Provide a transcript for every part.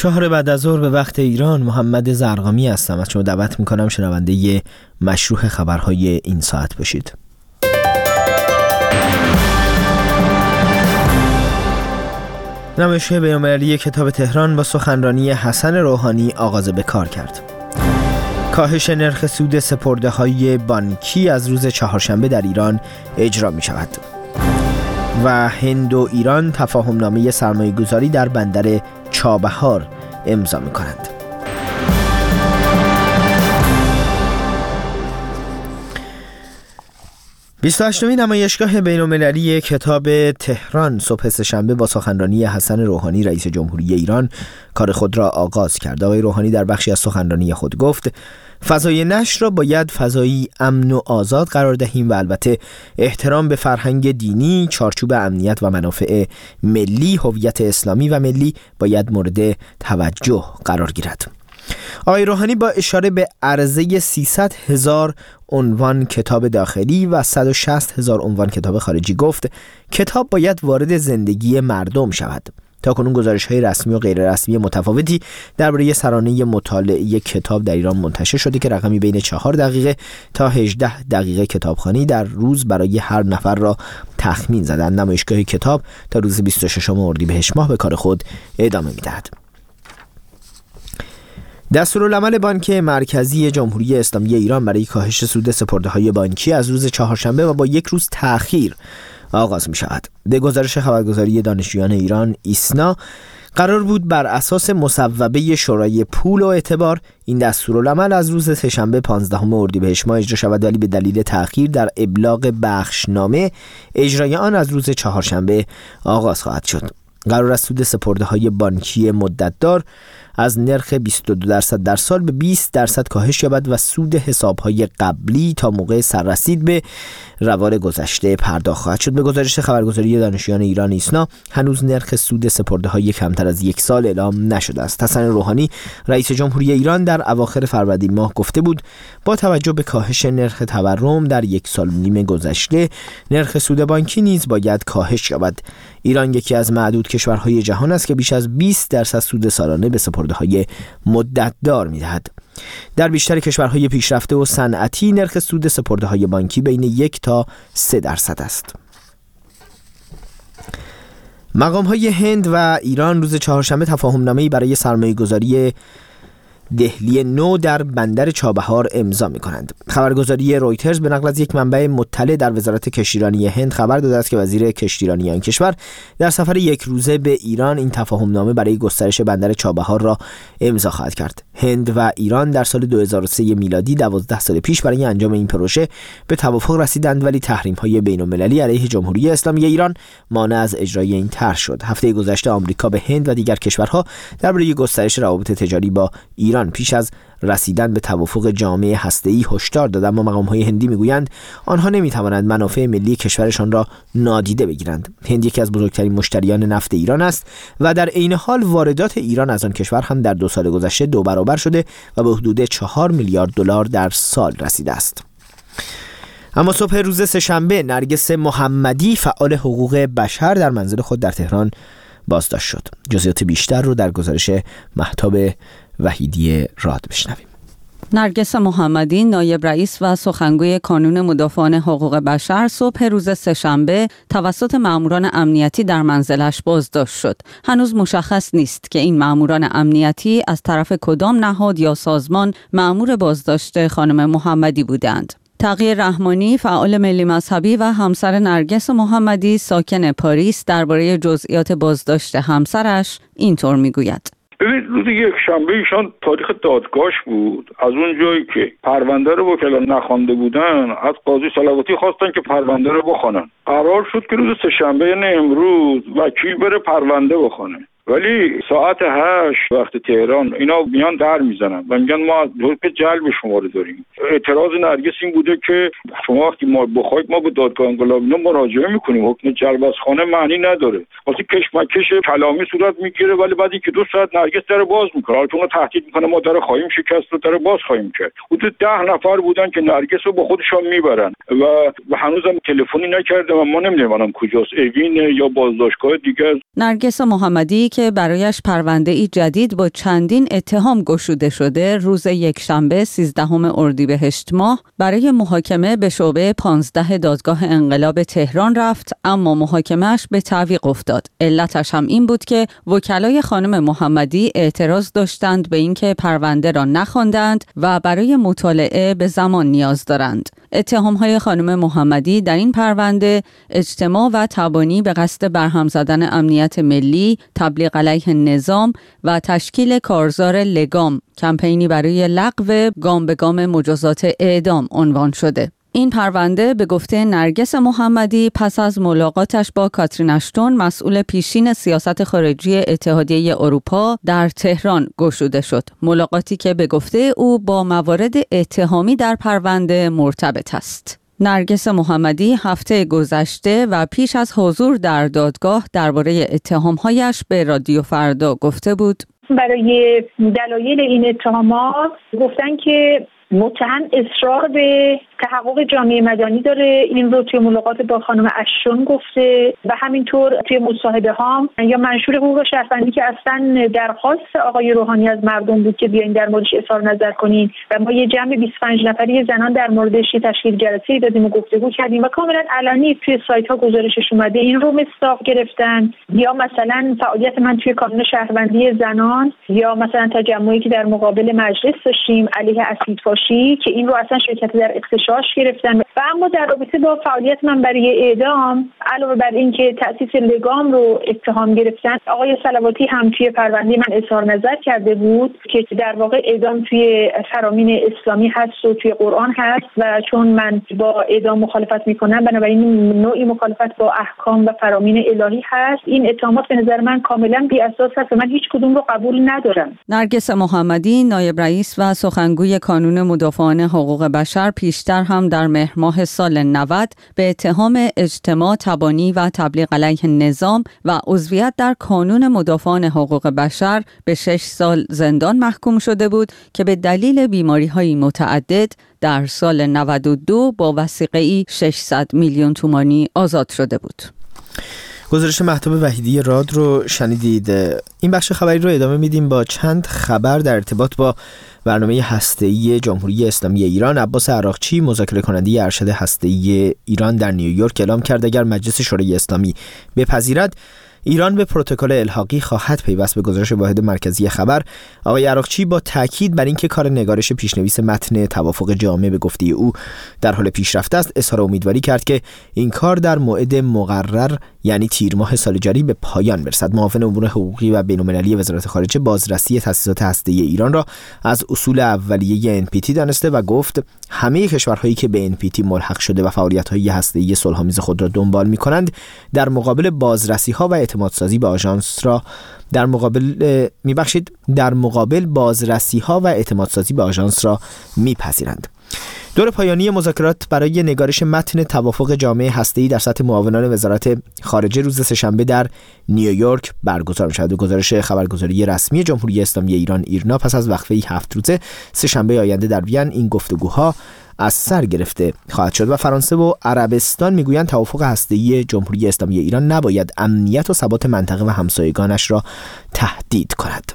4 بعد از ظهر به وقت ایران. محمد زرقامی هستم. از شما دعوت میکنم شنونده مشروح خبرهای این ساعت باشید. نمایشگاه بین‌المللی کتاب تهران با سخنرانی حسن روحانی آغاز به کار کرد. کاهش نرخ سود سپرده‌های بانکی از روز چهارشنبه در ایران اجرا می شود. و هند و ایران تفاهمنامه سرمایه‌گذاری در بندر چابهار امضا می کنند. بیست و نمایشگاه بین‌المللی کتاب تهران صبح سه‌شنبه با سخنرانی حسن روحانی رئیس جمهوری ایران کار خود را آغاز کرد. آقای روحانی در بخشی از سخنرانی خود گفت فضای نشر را باید فضایی امن و آزاد قرار دهیم و البته احترام به فرهنگ دینی، چارچوب امنیت و منافع ملی، هویت اسلامی و ملی باید مورد توجه قرار گیرد. آقای روحانی با اشاره به عرضه 300,000 عنوان کتاب داخلی و 160,000 عنوان کتاب خارجی گفت کتاب باید وارد زندگی مردم شود. تاکنون گزارش‌های رسمی و غیر رسمی متفاوتی درباره سرانه مطالعه کتاب در ایران منتشر شده که رقمی بین 4 دقیقه تا 18 دقیقه کتابخوانی در روز برای هر نفر را تخمین زدند. نمایشگاه کتاب تا روز 26 اردیبهشت ماه به کار خود ادامه می‌دهد. دستورالعمل بانک مرکزی جمهوری اسلامی ایران برای کاهش سود سپرده‌های بانکی از روز چهارشنبه و با 1 روز تأخیر آغاز می شود. به گزارش خبرگزاری دانشجویان ایران ایسنا قرار بود بر اساس مصوبه شورای پول و اعتبار این دستورالعمل از روز سه‌شنبه 15 اردیبهشت ماه اجرا شود، ولی به دلیل تأخیر در ابلاغ بخشنامه اجرای آن از روز چهارشنبه آغاز خواهد شد. قرار است سود سپرده‌های بانکی مدتدار از نرخ 22% در سال به 20% کاهش یابد و سود حساب‌های قبلی تا موقع سررسید به روال گذشته پرداخت خواهد شد. به گزارش خبرگزاری دانشجویان ایران ایسنا هنوز نرخ سود سپرده‌های کمتر از 1 سال اعلام نشده است. حسن روحانی رئیس جمهوری ایران در اواخر فروردین ماه گفته بود با توجه به کاهش نرخ تورم در 1 سال و نیم گذشته نرخ سود بانکی نیز باید کاهش یابد. ایران یکی از معدود کشورهای جهان است که بیش از 20% سود سالانه به سپرده‌های مدتدار می‌دهد. در بیشتر کشورهای پیشرفته و صنعتی نرخ سود سپرده‌های بانکی بین 1 تا 3% است. مقام‌های هند و ایران روز چهارشنبه تفاهمنامه‌ای برای سرمایه‌گذاری دهلی نو در بندر چابهار امضا می‌کنند. خبرگزاری رویترز به نقل از یک منبع مطلع در وزارت کشتیرانی هند خبر داده است که وزیر کشتیرانی آن کشور در سفر 1 روزه به ایران این تفاهمنامه برای گسترش بندر چابهار را امضا خواهد کرد. هند و ایران در سال 2003 میلادی 12 سال پیش برای انجام این پروژه به توافق رسیدند، ولی تحریم‌های بین‌المللی علیه جمهوری اسلامی ایران مانع از اجرای این طرح شد. هفته گذشته آمریکا به هند و دیگر کشورها درباره گسترش روابط تجاری با ایران پیش از رسیدن به توافق جامع هسته‌ای هشدار داد، اما مقام‌های هندی میگویند آنها نمی‌توانند منافع ملی کشورشان را نادیده بگیرند. هند یکی از بزرگترین مشتریان نفت ایران است و در عین حال واردات ایران از آن کشور هم در 2 سال گذشته 2 برابر شده و به حدود 4 میلیارد دلار در سال رسیده است. اما صبح روز سه‌شنبه نرگس محمدی فعال حقوق بشر در منزل خود در تهران بازداشت شد. جزئیات بیشتر رو در گزارش مهتاب وحیدی راد بشنویم. نرگس محمدی نایب رئیس و سخنگوی کانون مدافعان حقوق بشر صبح روز سه‌شنبه توسط ماموران امنیتی در منزلش بازداشت شد. هنوز مشخص نیست که این ماموران امنیتی از طرف کدام نهاد یا سازمان مأمور بازداشت خانم محمدی بودند. تقی رحمانی فعال ملی مذهبی و همسر نرگس محمدی ساکن پاریس درباره جزئیات بازداشت همسرش اینطور میگوید: ببینید روز یکشنبه ایشان تاریخ دادگاهش بود. از اون جایی که پرونده رو وکلا نخوانده بودن از قاضی صلواتی خواستن که پرونده رو بخوانن. قرار شد که روز سه‌شنبه یعنی امروز وکیل بره پرونده بخونه، ولی ساعت 8 وقت تهران اینا میان در میزنن و میگن ما حکم جلب شما رو داریم. اعتراض نرگس این بوده که شما وقتی ما بخواید ما به دادگاه انقلاب اینا مراجعه میکنیم، حکم جلب از خانه معنی نداره. واسه کشمکش کلامی صورت میگیره، ولی بعد که 2 ساعت نرگس در باز میکنه، البته اون تهدید میکنه ما در خواهیم شکست و در باز خواهیم کرد. حدود 10 نفر بودن که نرگس رو با خودشون میبرن و هنوزم تلفنی نکرده و ما نمیدونیم الان کجاست، اوین یا بازداشتگاه دیگه. نرگس محمدی که که برایش پرونده‌ای جدید با چندین اتهام گشوده شده، روز یکشنبه 13 اردیبهشت ماه برای محاکمه به شعبه 15 دادگاه انقلاب تهران رفت، اما محاکمه‌اش به تعویق افتاد. علتش هم این بود که وکلای خانم محمدی اعتراض داشتند به اینکه پرونده را نخواندند و برای مطالعه به زمان نیاز دارند. اتهام‌های خانم محمدی در این پرونده اجتماع و تبانی به قصد برهم زدن امنیت ملی، تبلیغ علیه نظام و تشکیل کارزار لگام، کمپینی برای لغو گام به گام مجازات اعدام عنوان شده. این پرونده به گفته نرگس محمدی پس از ملاقاتش با کاترین اشتون، مسئول پیشین سیاست خارجی اتحادیه اروپا، در تهران گشوده شد. ملاقاتی که به گفته او با موارد اتهامی در پرونده مرتبط است. نرگس محمدی هفته گذشته و پیش از حضور در دادگاه درباره اتهام‌هایش به رادیو فردا گفته بود: برای دلایل این اتهامات گفتن که متهم اصرار به تحقق جامعه مدنی داره. این رو توی ملاقات با خانم اشتون گفته و همینطور توی مصاحبه ها یا منشور حقوق شهروندی که اصلا درخواست آقای روحانی از مردم بود که بیاین در موردش اظهار نظر کنین و ما یه جمع 25 نفری زنان در موردش تشکیل جلسه‌ای دادیم و گفتگو کردیم و کاملا علنی توی سایت ها گزارشش اومده. این رو مصداق گرفتن. یا مثلا فعالیت من توی کانون شهروندی زنان یا مثلا تجمعی که در مقابل مجلس داشتیم علیه اسیدفاشی که این رو اصلا شرکت در اختشاش گرفتن. و اما در رابطه با فعالیت من برای اعدام، علاوه بر این که تأسیس لگام رو اتهام گرفتن، آقای صلواتی هم توی پرونده من اظهار نظر کرده بود که در واقع اعدام توی فرامین اسلامی هست و توی قرآن هست و چون من با اعدام مخالفت میکنم بنابراین نوعی مخالفت با احکام و فرامین الهی هست. این اتهامات به نظر من کاملا بی اساس هست و من هیچ کدوم رو قبول ندارم. نرگس محمدی، نایب رئیس و سخنگوی کانون مدافعان حقوق بشر، پیشتر هم در مهر ماه سال 90 به اتهام اجتماع تبانی و تبلیغ علیه نظام و عضویت در کانون مدافعان حقوق بشر به 6 سال زندان محکوم شده بود که به دلیل بیماری‌های متعدد در سال 92 با وثیقه‌ای 600 میلیون تومانی آزاد شده بود. گزارش مهتاب وحیدی راد رو شنیدید. این بخش خبری رو ادامه میدیم با چند خبر در ارتباط با برنامه هسته‌ای جمهوری اسلامی ایران. عباس عراقچی، مذاکره کننده ارشد هسته‌ای ایران در نیویورک، اعلام کرد اگر مجلس شورای اسلامی بپذیرد ایران به پروتکل الحاقی خواهد پیوست. به گزارش واحد مرکزی خبر، آقای عراقچی با تاکید بر اینکه کار نگارش پیشنویس متن توافق جامع به گفته او در حال پیشرفت است، اظهار امیدواری کرد که این کار در موعد مقرر یعنی تیر ماه سال جاری به پایان برسد. معاون امور حقوقی و بین‌المللی وزارت خارجه بازرسی تأسیسات هسته‌ای ایران را از اصول اولیه NPT دانسته و گفت همه کشورهایی که به NPT ملحق شده و فعالیت‌های هسته‌ای صلح‌آمیز خود را دنبال می‌کنند در مقابل بازرسی‌ها و اعتمادسازی به آژانس را در مقابل بازرسی‌ها و اعتمادسازی به آژانس را می‌پذیرند. دور پایانی مذاکرات برای نگارش متن توافق جامع هسته‌ای در سطح معاونان وزارت خارجه روز سه‌شنبه در نیویورک برگزار می‌شود. گزارش خبرگزاری رسمی جمهوری اسلامی ایران ایرنا پس از وقفه‌ای 7 روزه سه‌شنبه آینده در وین این گفتگوها از سر گرفته خواهد شد و فرانسه و عربستان میگویند توافق هسته‌ای جمهوری اسلامی ایران نباید امنیت و ثبات منطقه و همسایگانش را تهدید کند.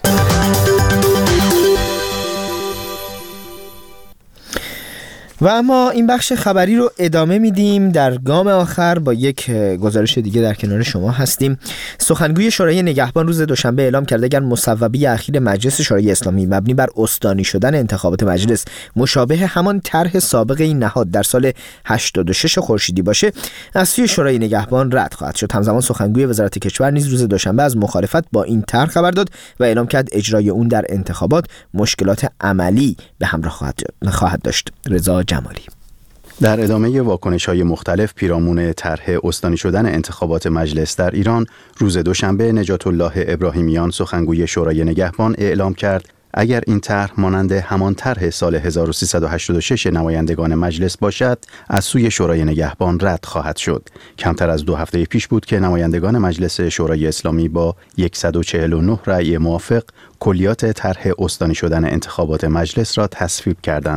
و اما این بخش خبری رو ادامه میدیم. در گام آخر با یک گزارش دیگه در کنار شما هستیم. سخنگوی شورای نگهبان روز دوشنبه اعلام کرده اگر مصوبه اخیر مجلس شورای اسلامی مبنی بر استانی شدن انتخابات مجلس مشابه همان طرح سابق این نهاد در سال 86 خورشیدی باشه، از سوی شورای نگهبان رد خواهد شد. همزمان سخنگوی وزارت کشور نیز روز دوشنبه از مخالفت با این طرح خبر داد و اعلام کرد اجرای اون در انتخابات مشکلات عملی به همراه خواهد داشت. رضا جمالی. در ادامه واکنش‌های مختلف پیرامون طرح استانی شدن انتخابات مجلس در ایران، روز دوشنبه نجات الله ابراهیمیان سخنگوی شورای نگهبان اعلام کرد اگر این طرح مانند همان طرح سال 1386 نمایندگان مجلس باشد، از سوی شورای نگهبان رد خواهد شد. کمتر از 2 هفته پیش بود که نمایندگان مجلس شورای اسلامی با 149 رأی موافق کلیات طرح استانی شدن انتخابات مجلس را تصویب کردند.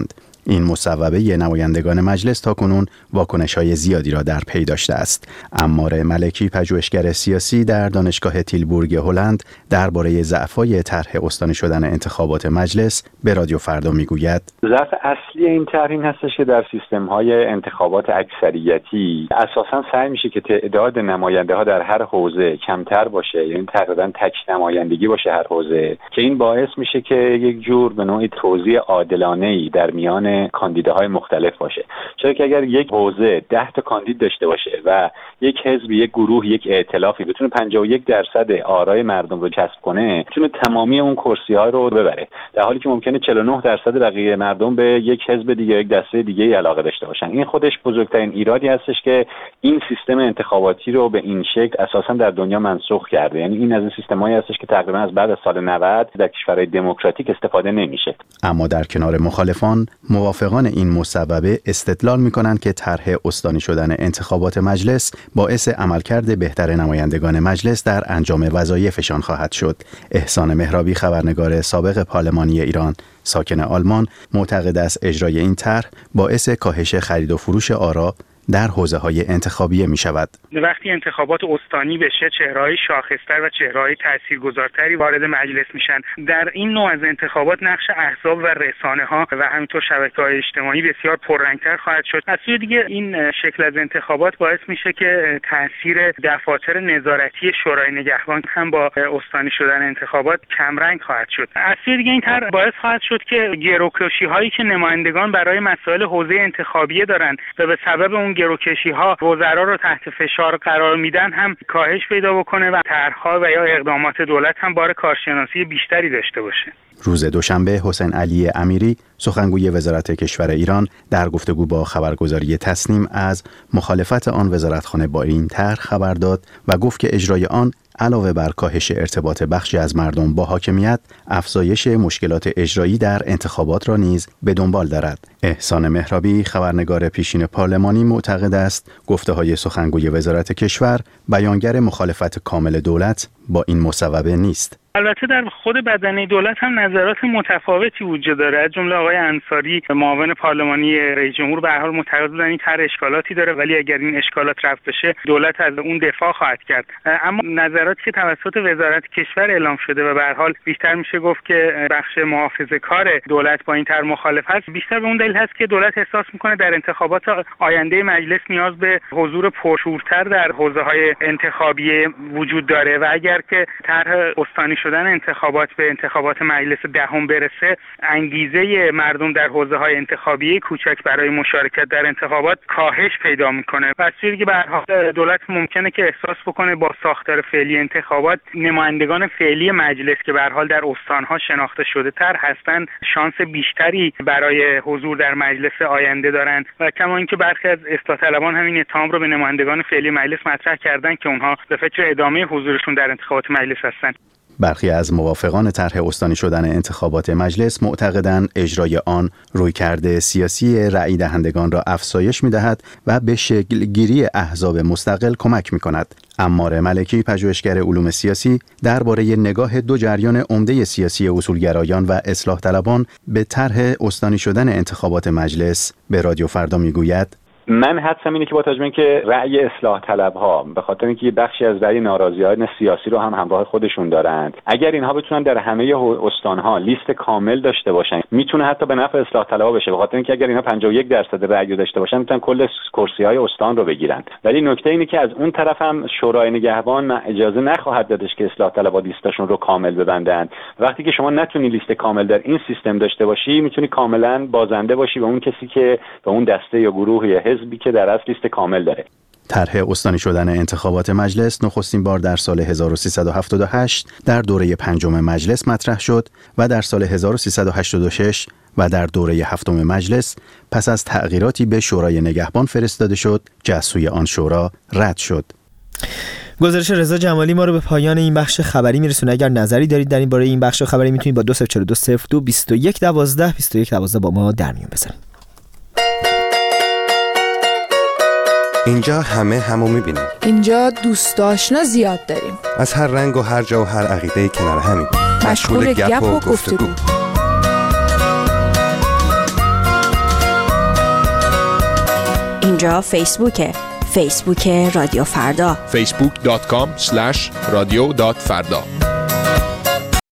این مصوبه نمایندگان مجلس تاکنون واکنش‌های زیادی را در پی داشته است. عمار ملکی، پژوهشگر سیاسی در دانشگاه تیلبورگ هلند، درباره ضعف‌های طرح استانی شدن انتخابات مجلس به رادیو فردا میگوید: ضعف اصلی این طرح این هستش که در سیستم‌های انتخابات اکثریتی اساساً سعی میشه که تعداد نماینده‌ها در هر حوزه کمتر باشه، یعنی تقریباً تک نمایندگی باشه هر حوزه، که این باعث میشه که یک جور به نوعی توزیع عادلانه‌ای در میان کاندیداهای مختلف باشه. چرا که اگر یک حوزه 10 تا کاندید داشته باشه و یک حزب، یک گروه، یک ائتلافی بتونه 51% آرای مردم رو کسب کنه، میتونه تمامی اون کرسی‌ها رو ببره، در حالی که ممکنه 49% بقیه مردم به یک حزب دیگه، یک دسته دیگه علاقه داشته باشن. این خودش بزرگترین ایرادی هستش که این سیستم انتخاباتی رو به این شکل اساساً در دنیا منسوخ کرده. یعنی این از این سیستمایی هستش که تقریبا از بعد از سال 90 در کشورهای دموکراتیک استفاده نمیشه. اما در کنار مخالفان، موافقان این مصوبه استدلال میکنند که طرح استانی شدن انتخابات مجلس باعث عملکرد بهتر نمایندگان مجلس در انجام وظایفشان خواهد شد. احسان مهرابی، خبرنگار سابق پارلمانی ایران، ساکن آلمان، معتقد است اجرای این طرح باعث کاهش خرید و فروش آرا در حوزه‌های انتخابیه می‌شود. وقتی انتخابات استانی بشه، چهره‌های شاخص‌تر و چهره‌های تاثیرگذارتری وارد مجلس میشن. در این نوع از انتخابات نقش احزاب و رسانه‌ها و همینطور شبکه‌های اجتماعی بسیار پررنگ‌تر خواهد شد. از سوی دیگه این شکل از انتخابات باعث میشه که تاثیر دفاتر نظارتی شورای نگهبان هم با استانی شدن انتخابات کمرنگ خواهد شد. از سوی دیگه این طرح باعث خواهد شد که گروکشی‌هایی که نمایندگان برای مسائل حوزه انتخابیه دارن و به سبب اون گروکشی‌ها وزرا رو تحت فشار قرار میدن هم کاهش پیدا بکنه و طرح‌ها و یا اقدامات دولت هم بار کارشناسی بیشتری داشته باشه. روز دوشنبه حسین علی امیری، سخنگوی وزارت کشور ایران، در گفتگو با خبرگزاری تسنیم از مخالفت آن وزارتخانه با این طرح خبر داد و گفت که اجرای آن علاوه بر کاهش ارتباط بخشی از مردم با حاکمیت، افزایش مشکلات اجرایی در انتخابات را نیز به دنبال دارد. احسان مهرابی، خبرنگار پیشین پارلمانی، معتقد است گفته‌های سخنگوی وزارت کشور بیانگر مخالفت کامل دولت با این مصوبه نیست. البته در خود بدنه دولت هم نظرات متفاوتی وجود داره. از جمله آقای انصاری، معاون پارلمانی رئیس جمهور، به هر حال معتقد بودن این طرح اشکالاتی داره، ولی اگر این اشکالات رفع بشه دولت از اون دفاع خواهد کرد. اما نظراتی که توسط وزارت کشور اعلام شده و به هر حال بیشتر میشه گفت که بخش محافظه‌کار دولت با این طرح مخالف هست، بیشتر به اون دلیل هست که دولت احساس میکنه در انتخابات آینده مجلس نیاز به حضور پرشورتر در حوزه‌های انتخابی وجود داره و اگر که طرح استانی شدن انتخابات به انتخابات مجلس دهم برسه، انگیزه مردم در حوزه‌های انتخابی کوچک برای مشارکت در انتخابات کاهش پیدا میکنه. پس چیزی که به هر حال دولت ممکنه که احساس بکنه با ساختار فعلی انتخابات، نمایندگان فعلی مجلس که به هر حال در استان‌ها شناخته شده تر هستن، شانس بیشتری برای حضور در مجلس آینده دارن و کما اینکه برخی از اصلاح طلبان همین اتهام رو به نمایندگان فعلی مجلس مطرح کردن که اونها به فکر ادامه حضورشون در انتخابات مجلس هستن. برخی از موافقان طرح استانی شدن انتخابات مجلس معتقدند اجرای آن رویکرد سیاسی رأی دهندگان را افزایش می‌دهد و به شکل گیری احزاب مستقل کمک می‌کند. عمار ملکی، پژوهشگر علوم سیاسی، درباره نگاه دو جریان عمده سیاسی اصولگرایان و اصلاح طلبان به طرح استانی شدن انتخابات مجلس به رادیو فردا می‌گوید: من حدسم اینه که با توجه به اینکه رأی اصلاح طلب‌ها به خاطر اینکه بخشی از رأی ناراضیان سیاسی رو هم همراه خودشون دارند، اگر اینها بتونن در همه استان‌ها لیست کامل داشته باشن، میتونه حتی به نفع اصلاح طلب‌ها بشه، به خاطر اینکه اگر اینها 51% رأی داشته باشن میتونن کل کرسی‌های استان رو بگیرن. ولی نکته اینه که از اون طرف هم شورای نگهبان اجازه نخواهد دادش که اصلاح طلب‌ها لیستاشون رو کامل ببندن. وقتی که شما نتونی لیست کامل در این سیستم داشته باشی، میتونی کاملا بازنده باشی به اون کسی که به اون دسته یا گروه یا حزبی که در اصل لیست کامل داره. طرح استانی شدن انتخابات مجلس نخستین بار در سال 1378 در دوره پنجم مجلس مطرح شد و در سال 1386 و در دوره هفتم مجلس پس از تغییراتی به شورای نگهبان فرستاده شد که از سوی آن شورا رد شد. گزارش رضا جمالی ما رو به پایان این بخش خبری میرسونه. اگر نظری دارید در این باره این بخش خبری میتونید با 2042022112 با ما در میون بزنید. اینجا همو میبینیم. اینجا دوست آشنا زیاد داریم. از هر رنگ و هر جا و هر عقیده کنار همیم. مشغول گپ و گفتگو. اینجا فیسبوکه. فیسبوک رادیو فردا. facebook.com/radio.farda